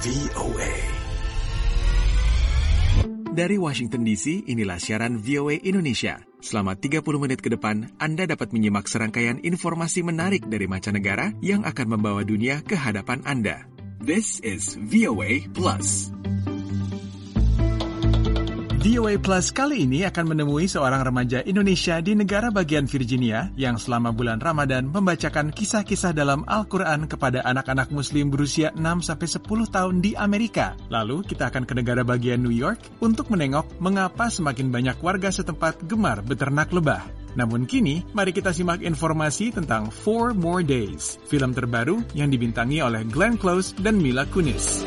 VOA. Dari Washington DC, inilah siaran VOA Indonesia. Selama 30 menit ke depan, Anda dapat menyimak serangkaian informasi menarik dari mancanegara yang akan membawa dunia ke hadapan Anda. This is VOA Plus. VOA Plus kali ini akan menemui seorang remaja Indonesia di negara bagian Virginia yang selama bulan Ramadan membacakan kisah-kisah dalam Al-Quran kepada anak-anak muslim berusia 6-10 tahun di Amerika. Lalu kita akan ke negara bagian New York untuk menengok mengapa semakin banyak warga setempat gemar beternak lebah. Namun kini, mari kita simak informasi tentang 4 More Days, film terbaru yang dibintangi oleh Glenn Close dan Mila Kunis.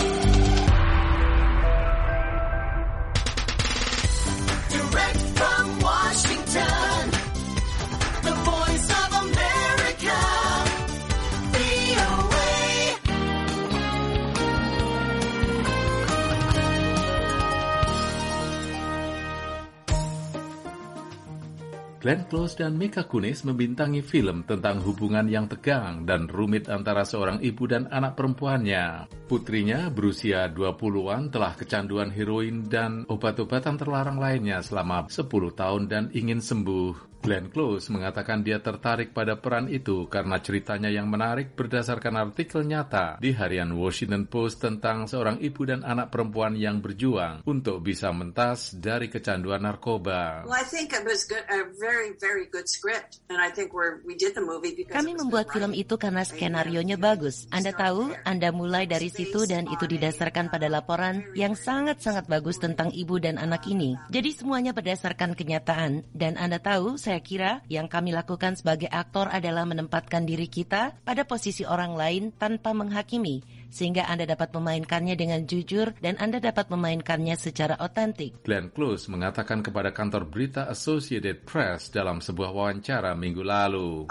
Glenn Close dan Mila Kunis membintangi film tentang hubungan yang tegang dan rumit antara seorang ibu dan anak perempuannya. Putrinya berusia 20-an telah kecanduan heroin dan obat-obatan terlarang lainnya selama 10 tahun dan ingin sembuh. Glenn Close mengatakan dia tertarik pada peran itu karena ceritanya yang menarik berdasarkan artikel nyata di harian Washington Post tentang seorang ibu dan anak perempuan yang berjuang untuk bisa mentas dari kecanduan narkoba. Well, I think it was a very, very good script, and I think we did the movie because kami membuat film itu karena skenarionya bagus. Anda tahu, Anda mulai dari situ dan itu didasarkan pada laporan yang sangat-sangat bagus tentang ibu dan anak ini. Jadi semuanya berdasarkan kenyataan, dan Anda tahu, saya kira yang kami lakukan sebagai aktor adalah menempatkan diri kita pada posisi orang lain tanpa menghakimi, sehingga Anda dapat memainkannya dengan jujur dan Anda dapat memainkannya secara otentik. Glenn Close mengatakan kepada kantor berita Associated Press dalam sebuah wawancara minggu lalu.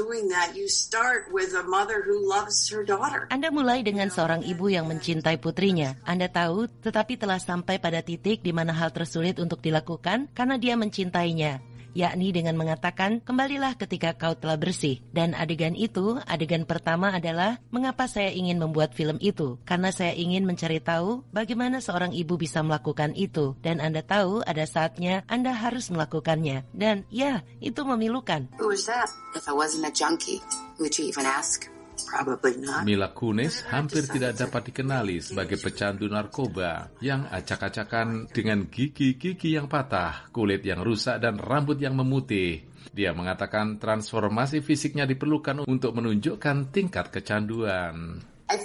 Anda mulai dengan seorang ibu yang mencintai putrinya. Anda tahu, tetapi telah sampai pada titik di mana hal tersulit untuk dilakukan karena dia mencintainya. Yakni dengan mengatakan, kembalilah ketika kau telah bersih. Dan adegan itu, adegan pertama adalah, mengapa saya ingin membuat film itu? Karena saya ingin mencari tahu bagaimana seorang ibu bisa melakukan itu. Dan Anda tahu, ada saatnya Anda harus melakukannya. Dan ya, itu memilukan. Who was that? If I wasn't a junkie, would you even ask? Probably not. Mila Kunis hampir tidak dapat dikenali sebagai pecandu narkoba yang acak-acakan dengan gigi-gigi yang patah, kulit yang rusak, dan rambut yang memutih. Dia mengatakan transformasi fisiknya diperlukan untuk menunjukkan tingkat kecanduan.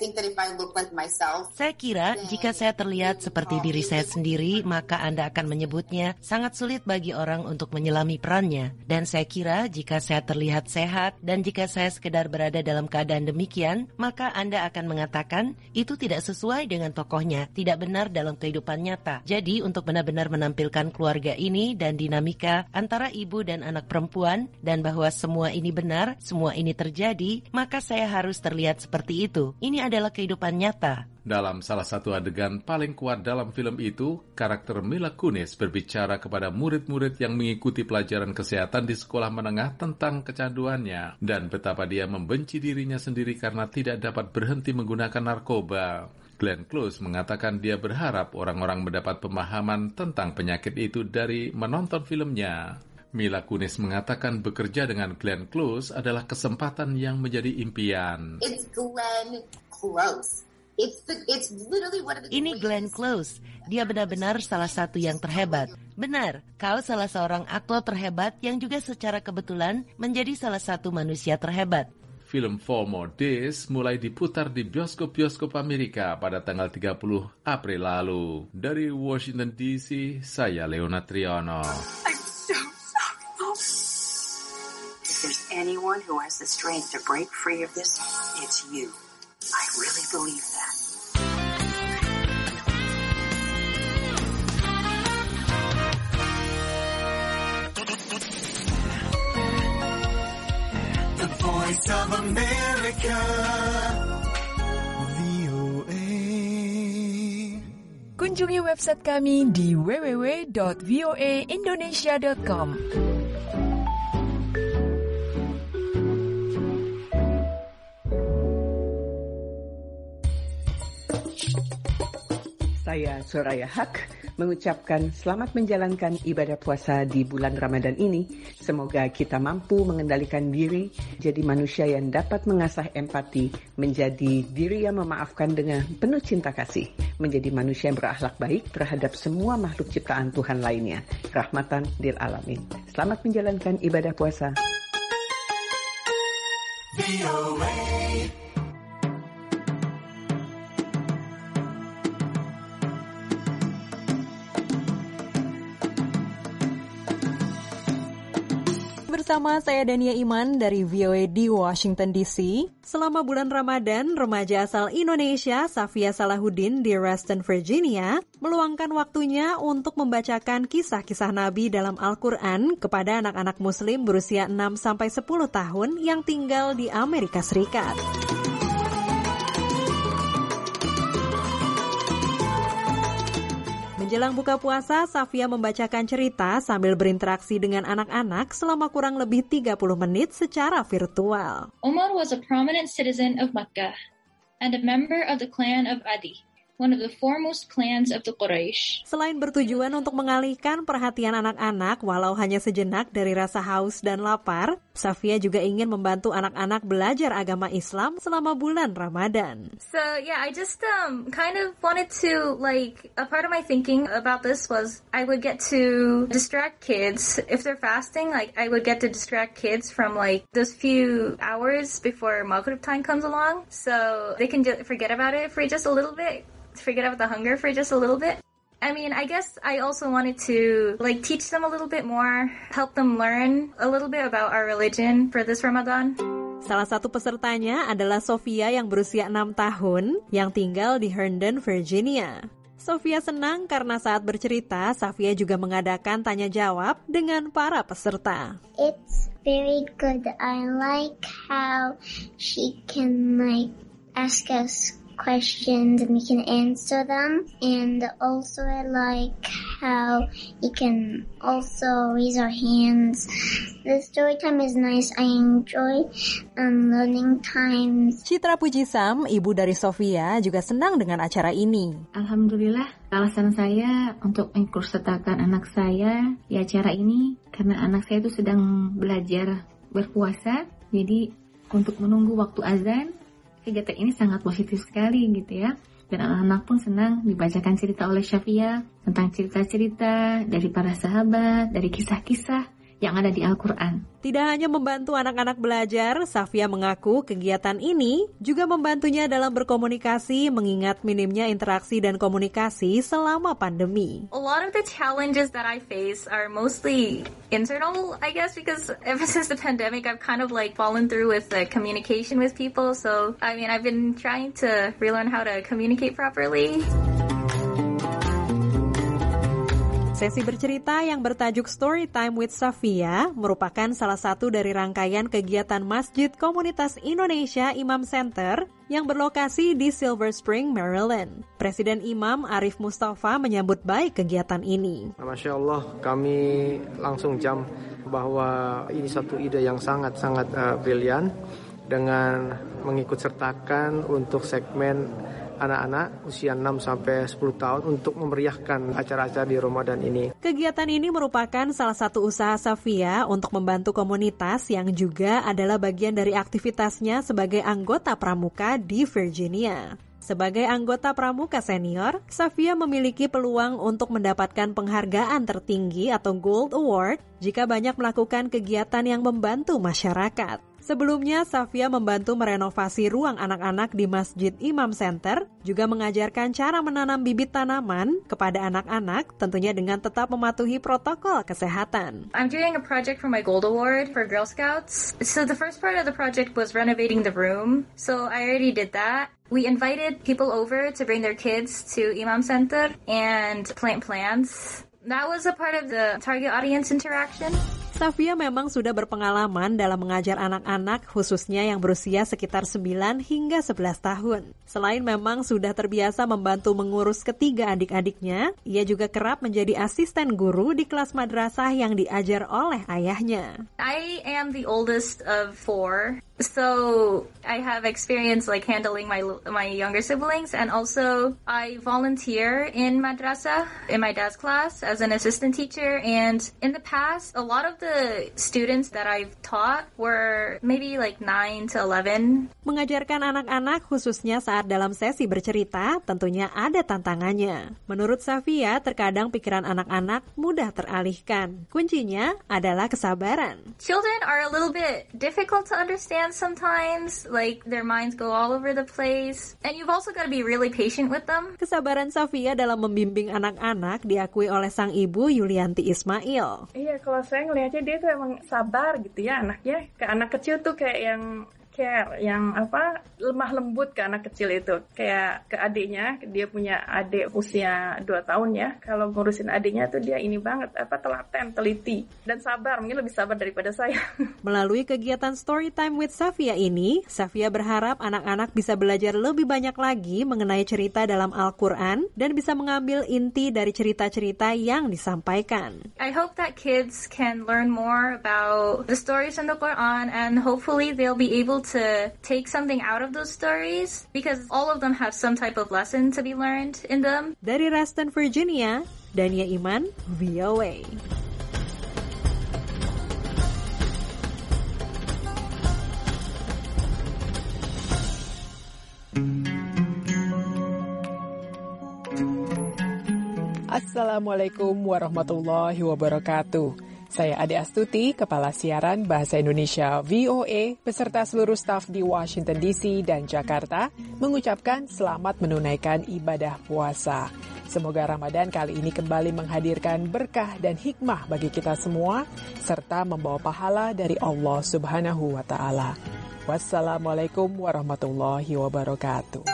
Saya kira jika saya terlihat seperti diri saya sendiri, maka Anda akan menyebutnya sangat sulit bagi orang untuk menyelami perannya. Dan saya kira jika saya terlihat sehat dan jika saya sekedar berada dalam keadaan demikian, maka Anda akan mengatakan itu tidak sesuai dengan tokohnya, tidak benar dalam kehidupan nyata. Jadi untuk benar-benar menampilkan keluarga ini dan dinamika antara ibu dan anak perempuan, dan bahwa semua ini benar, semua ini terjadi, maka saya harus terlihat seperti itu. Ini adalah kehidupan nyata. Dalam salah satu adegan paling kuat dalam film itu, karakter Mila Kunis berbicara kepada murid-murid yang mengikuti pelajaran kesehatan di sekolah menengah tentang kecanduannya dan betapa dia membenci dirinya sendiri karena tidak dapat berhenti menggunakan narkoba. Glenn Close mengatakan dia berharap orang-orang mendapat pemahaman tentang penyakit itu dari menonton filmnya. Mila Kunis mengatakan bekerja dengan Glenn Close adalah kesempatan yang menjadi impian. It's Glenn Close. Ini Glenn Close. Dia benar-benar salah satu yang terhebat. Benar, kau salah seorang aktor terhebat yang juga secara kebetulan menjadi salah satu manusia terhebat. Film 4 More Days mulai diputar di bioskop-bioskop Amerika pada tanggal 30 April lalu. Dari Washington DC, saya Leona Triano. If there's anyone who has the strength to break free of this, it's you. I really believe that. The Voice of America, VOA. Kunjungi website kami di www.voaindonesia.com. Saya Soraya Haq mengucapkan selamat menjalankan ibadah puasa di bulan Ramadan ini. Semoga kita mampu mengendalikan diri, jadi manusia yang dapat mengasah empati, menjadi diri yang memaafkan dengan penuh cinta kasih, menjadi manusia yang berakhlak baik terhadap semua makhluk ciptaan Tuhan lainnya. Rahmatan lil alamin. Selamat menjalankan ibadah puasa. Bersama saya Dania Iman dari VOA di Washington DC. Selama bulan Ramadan, remaja asal Indonesia Safia Salahuddin di Reston, Virginia, meluangkan waktunya untuk membacakan kisah-kisah Nabi dalam Al-Quran kepada anak-anak Muslim berusia 6-10 tahun yang tinggal di Amerika Serikat. Menjelang buka puasa, Safia membacakan cerita sambil berinteraksi dengan anak-anak selama kurang lebih 30 menit secara virtual. Umar was a prominent citizen of Makkah and a member of the clan of Adi, one of the foremost clans of the Quraysh. Selain bertujuan untuk mengalihkan perhatian anak-anak walau hanya sejenak dari rasa haus dan lapar, Safia juga ingin membantu anak-anak belajar agama Islam selama bulan Ramadan. So yeah, I just kind of wanted to, a part of my thinking about this was I would get to distract kids if they're fasting. I would get to distract kids from those few hours before Maghrib time comes along, so they can just forget about it for just a little bit. Forget about the hunger for just a little bit. I mean, I guess I also wanted to teach them a little bit more, help them learn a little bit about our religion for this Ramadan. Salah satu pesertanya adalah Sofia yang berusia 6 tahun yang tinggal di Herndon, Virginia. Sofia senang karena saat bercerita, Safia juga mengadakan tanya jawab dengan para peserta. It's very good. I like how she can ask us questions and we can answer them, and also I like how you can also raise our hands. The story time is nice. I enjoy learning times. Citra Pujisam, ibu dari Sofia, juga senang dengan acara ini. Alhamdulillah, alasan saya untuk mengikutsertakan anak saya di acara ini karena anak saya itu sedang belajar berpuasa, jadi untuk menunggu waktu azan. Kegiatan ini sangat positif sekali gitu ya. Dan anak-anak pun senang dibacakan cerita oleh Safia tentang cerita-cerita dari para sahabat, dari kisah-kisah yang ada di Al-Quran. Tidak hanya membantu anak-anak belajar, Safia mengaku kegiatan ini juga membantunya dalam berkomunikasi mengingat minimnya interaksi dan komunikasi selama pandemi. A lot of the challenges that I face are mostly internal, I guess, because ever since the pandemic, I've kind of fallen through with the communication with people. So, I mean, I've been trying to relearn how to communicate properly. Sesi bercerita yang bertajuk Story Time with Safia merupakan salah satu dari rangkaian kegiatan Masjid Komunitas Indonesia Imam Center yang berlokasi di Silver Spring, Maryland. Presiden Imam Arif Mustafa menyambut baik kegiatan ini. Masya Allah, kami langsung jam bahwa ini satu ide yang sangat-sangat brilian dengan mengikutsertakan untuk segmen anak-anak usia 6-10 tahun untuk memeriahkan acara-acara di Ramadan ini. Kegiatan ini merupakan salah satu usaha Safia untuk membantu komunitas yang juga adalah bagian dari aktivitasnya sebagai anggota pramuka di Virginia. Sebagai anggota pramuka senior, Safia memiliki peluang untuk mendapatkan penghargaan tertinggi atau Gold Award jika banyak melakukan kegiatan yang membantu masyarakat. Sebelumnya, Safia membantu merenovasi ruang anak-anak di Masjid Imam Center, juga mengajarkan cara menanam bibit tanaman kepada anak-anak, tentunya dengan tetap mematuhi protokol kesehatan. I'm doing a project for my Gold Award for Girl Scouts. So the first part of the project was renovating the room. So I already did that. We invited people over to bring their kids to Imam Center and plant plants. That was a part of the target audience interaction. Safia memang sudah berpengalaman dalam mengajar anak-anak khususnya yang berusia sekitar 9 hingga 11 tahun. Selain memang sudah terbiasa membantu mengurus ketiga adik-adiknya, ia juga kerap menjadi asisten guru di kelas madrasah yang diajar oleh ayahnya. I am the oldest of 4. So I have experience like handling my younger siblings, and also I volunteer in madrasah in my dad's class as an assistant teacher. And in the past, a lot of the students that I've taught were maybe like 9 to 11. Mengajarkan anak-anak khususnya saat dalam sesi bercerita tentunya ada tantangannya. Menurut Safia, terkadang pikiran anak-anak mudah teralihkan. Kuncinya adalah kesabaran. Children are a little bit difficult to understand sometimes, like their minds go all over the place, and you've also got to be really patient with them. Kesabaran Safia dalam membimbing anak-anak diakui oleh sang ibu Yulianti Ismail. Iya, kalau saya ngelihatnya dia tuh emang sabar gitu ya anaknya. Ke anak kecil tuh kayak yang care, yang lemah lembut ke anak kecil itu. Kayak ke adiknya, dia punya adik usia 2 tahun ya. Kalau ngurusin adiknya tuh dia ini banget, telaten, teliti, dan sabar, mungkin lebih sabar daripada saya. Melalui kegiatan Storytime with Safia ini, Safia berharap anak-anak bisa belajar lebih banyak lagi mengenai cerita dalam Al-Quran dan bisa mengambil inti dari cerita-cerita yang disampaikan. I hope that kids can learn more about the stories in the Quran, and hopefully they'll be able to take something out of those stories, because all of them have some type of lesson to be learned in them. Dari Reston, Virginia, Dania Iman, VOA. Assalamualaikum warahmatullahi wabarakatuh. Saya Ade Astuti, Kepala Siaran Bahasa Indonesia VOA, beserta seluruh staf di Washington DC dan Jakarta, mengucapkan selamat menunaikan ibadah puasa. Semoga Ramadan kali ini kembali menghadirkan berkah dan hikmah bagi kita semua, serta membawa pahala dari Allah Subhanahu wa Ta'ala. Wassalamualaikum warahmatullahi wabarakatuh.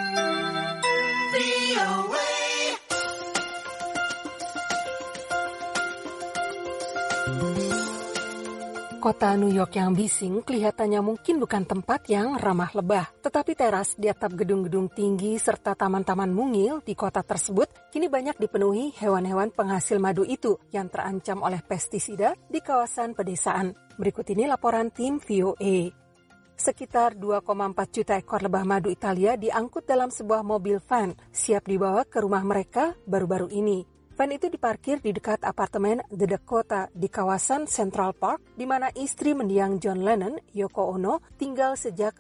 Kota New York yang bising kelihatannya mungkin bukan tempat yang ramah lebah. Tetapi teras di atap gedung-gedung tinggi serta taman-taman mungil di kota tersebut kini banyak dipenuhi hewan-hewan penghasil madu itu yang terancam oleh pestisida di kawasan pedesaan. Berikut ini laporan tim VOA. Sekitar 2,4 juta ekor lebah madu Italia diangkut dalam sebuah mobil van siap dibawa ke rumah mereka baru-baru ini. Van itu diparkir di dekat apartemen The Dakota di kawasan Central Park, di mana istri mendiang John Lennon, Yoko Ono, tinggal sejak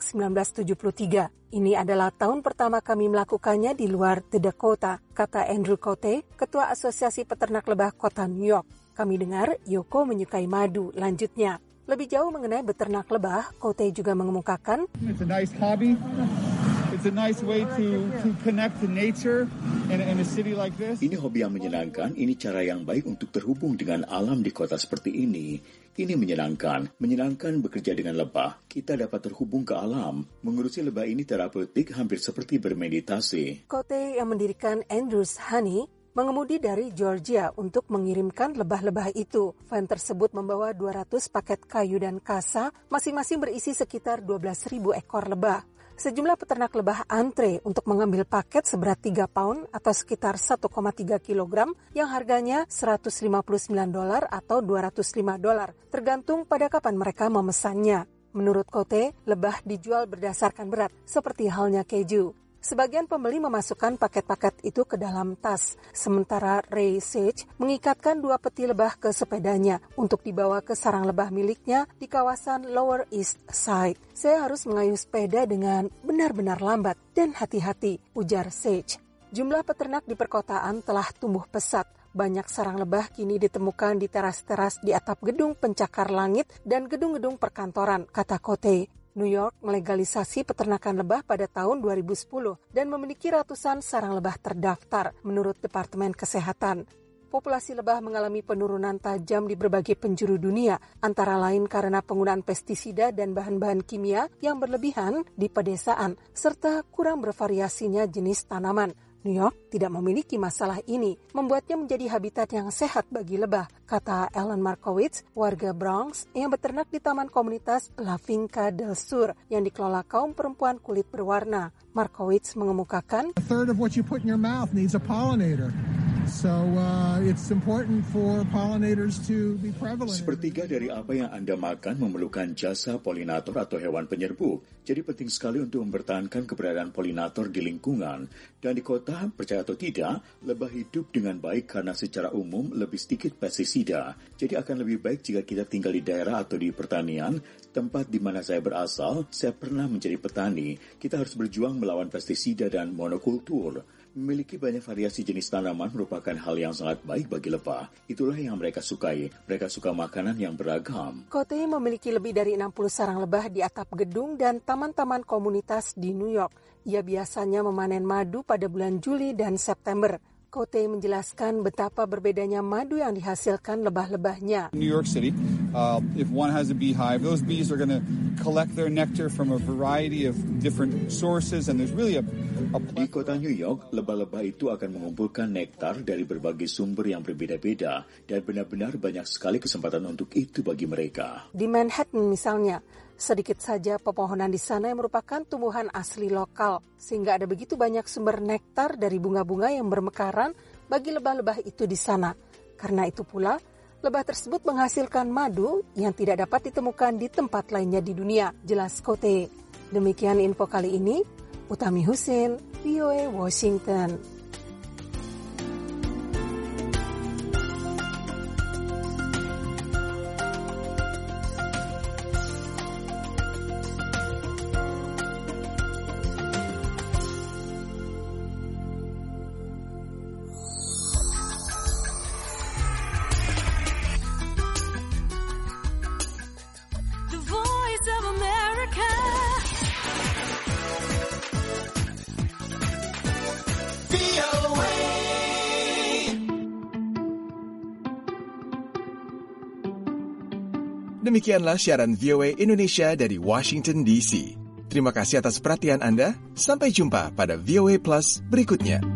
1973. Ini adalah tahun pertama kami melakukannya di luar The Dakota, kata Andrew Cote, Ketua Asosiasi Peternak Lebah Kota New York. Kami dengar Yoko menyukai madu, lanjutnya. Lebih jauh mengenai beternak lebah, Cote juga mengemukakan, It's a nice hobby. It's a nice way to connect to nature in a city like this. Ini hobi yang menyenangkan, ini cara yang baik untuk terhubung dengan alam di kota seperti ini. Ini menyenangkan bekerja dengan lebah. Kita dapat terhubung ke alam. Mengurusi lebah ini terapeutik, hampir seperti bermeditasi. Cote yang mendirikan Andrews Honey mengemudi dari Georgia untuk mengirimkan lebah-lebah itu. Van tersebut membawa 200 paket kayu dan kasa, masing-masing berisi sekitar 12.000 ekor lebah. Sejumlah peternak lebah antre untuk mengambil paket seberat 3 pound atau sekitar 1,3 kilogram yang harganya $159 atau $205, tergantung pada kapan mereka memesannya. Menurut Cote, lebah dijual berdasarkan berat, seperti halnya keju. Sebagian pembeli memasukkan paket-paket itu ke dalam tas, sementara Ray Sage mengikatkan 2 peti lebah ke sepedanya untuk dibawa ke sarang lebah miliknya di kawasan Lower East Side. Saya harus mengayuh sepeda dengan benar-benar lambat dan hati-hati, ujar Sage. Jumlah peternak di perkotaan telah tumbuh pesat. Banyak sarang lebah kini ditemukan di teras-teras di atap gedung pencakar langit dan gedung-gedung perkantoran, kata Cote. New York melegalisasi peternakan lebah pada tahun 2010 dan memiliki ratusan sarang lebah terdaftar menurut Departemen Kesehatan. Populasi lebah mengalami penurunan tajam di berbagai penjuru dunia, antara lain karena penggunaan pestisida dan bahan-bahan kimia yang berlebihan di pedesaan, serta kurang bervariasinya jenis tanaman. New York tidak memiliki masalah ini, membuatnya menjadi habitat yang sehat bagi lebah, kata Ellen Markowitz, warga Bronx yang beternak di taman komunitas La Finca del Sur yang dikelola kaum perempuan kulit berwarna. Markowitz mengemukakan, A third of what you put in your mouth needs a pollinator. So it's important for pollinators to be prevalent. Sepertiga dari apa yang Anda makan memerlukan jasa polinator atau hewan penyerbuk. Jadi penting sekali untuk mempertahankan keberadaan polinator di lingkungan. Dan di kota, percaya atau tidak, lebah hidup dengan baik karena secara umum lebih sedikit pestisida. Jadi akan lebih baik jika kita tinggal di daerah atau di pertanian, tempat di mana saya berasal, saya pernah menjadi petani. Kita harus berjuang melawan pestisida dan monokultur. Memiliki banyak variasi jenis tanaman merupakan hal yang sangat baik bagi lebah. Itulah yang mereka sukai. Mereka suka makanan yang beragam. Cote memiliki lebih dari 60 sarang lebah di atap gedung dan taman-taman komunitas di New York. Ia biasanya memanen madu pada bulan Juli dan September. Cote menjelaskan betapa berbedanya madu yang dihasilkan lebah-lebahnya. New York City, if one has a beehive, those bees are going to collect their nectar from a variety of different sources, and there's really a Di kota New York, lebah-lebah itu akan mengumpulkan nektar dari berbagai sumber yang berbeda-beda, dan benar-benar banyak sekali kesempatan untuk itu bagi mereka. Di Manhattan misalnya, sedikit saja pepohonan di sana yang merupakan tumbuhan asli lokal, sehingga ada begitu banyak sumber nektar dari bunga-bunga yang bermekaran bagi lebah-lebah itu di sana. Karena itu pula, lebah tersebut menghasilkan madu yang tidak dapat ditemukan di tempat lainnya di dunia, jelas Cote. Demikian info kali ini, Utami Husin, VOA Washington. Demikianlah siaran VOA Indonesia dari Washington DC. Terima kasih atas perhatian Anda. Sampai jumpa pada VOA Plus berikutnya.